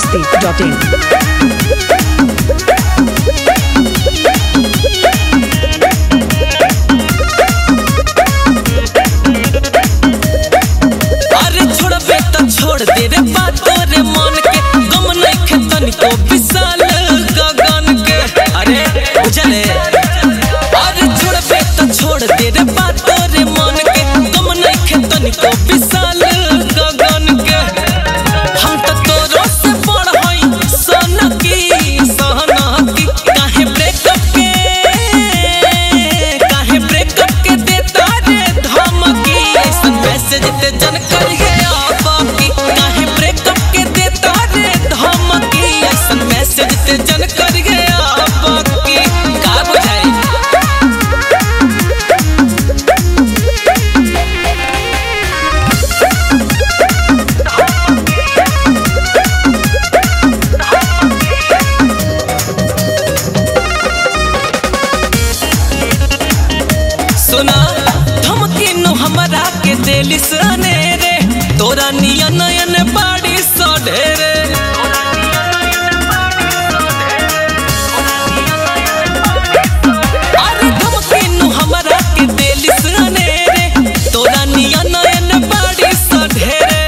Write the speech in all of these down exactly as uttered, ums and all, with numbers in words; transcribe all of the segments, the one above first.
masti dot in. अरे छोड़बे तो छोड़ दे रे बातों रे मन के गम नहीं खे तनिको विशाल गगन के। अरे बुझले अरे छोड़बे तो छोड़ दे रे बातों रे मन के गम नहीं खे तनिको विशाल गगन के। हम तो तोरो से बड़ हई सोना की सोना की काहे ब्रेकअप के काहे ब्रेकअप के देता रे धमकी ऐसा मैसेज ते जन करिए बाकी काहे ब्रेकअप के देता रे धमकी ऐसा मैसेज ते जन करिए बाकी का बुझाई। सुना धमकी नो हमरा के दिलिस अनेरे तोरा निया नयन बाड़ी सढेरे। अरे धमकी नो हमरा के दिलिस अनेरे तोरा निया नयन बाड़ी सढेरे।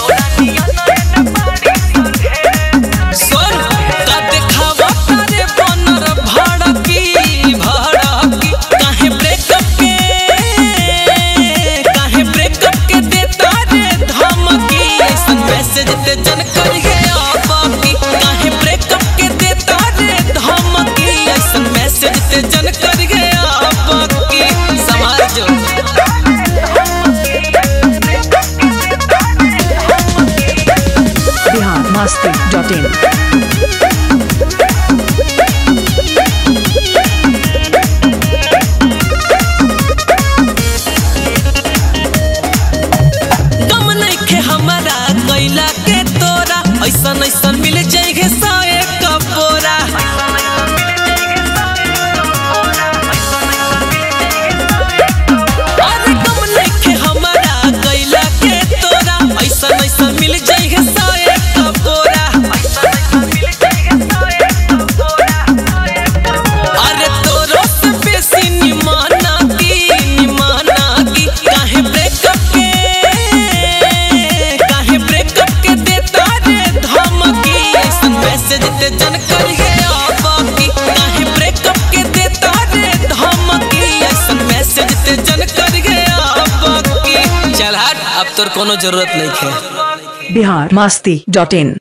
सुन का देखावा तारे बनर भड़की भड़की काहे ब्रेकअप के काहे ब्रेकअप के देता रे धमकी ऐसा मैसेज ते जन करिए बाकी काहे ब्रेकअप के देता रे धमकी ऐसा मैसेज ते जन करिए बाकी संभाल जो। Bihar masti dot in. गम नइखे हमरा कैला के तोरा ऐसन ऐसन मिल जाइए साए कपोरा। अरे गम नइखे हमरा कैला के तोरा ऐसन ऐसन मिल जाइए साए कपोरा। अरे तोरो से बेसी निमाना की निमाना की काहे ब्रेकअप के काहे ब्रेकअप के देता रे धमकी ऐसा मैसेज ते जन करिए बाकी काहे ब्रेकअप के देता रे धमकी ऐसा मैसेज ते जन करिए बाकी। चल हट अब तोर कोनो जरूरत नहीं है। Bihar masti dot in.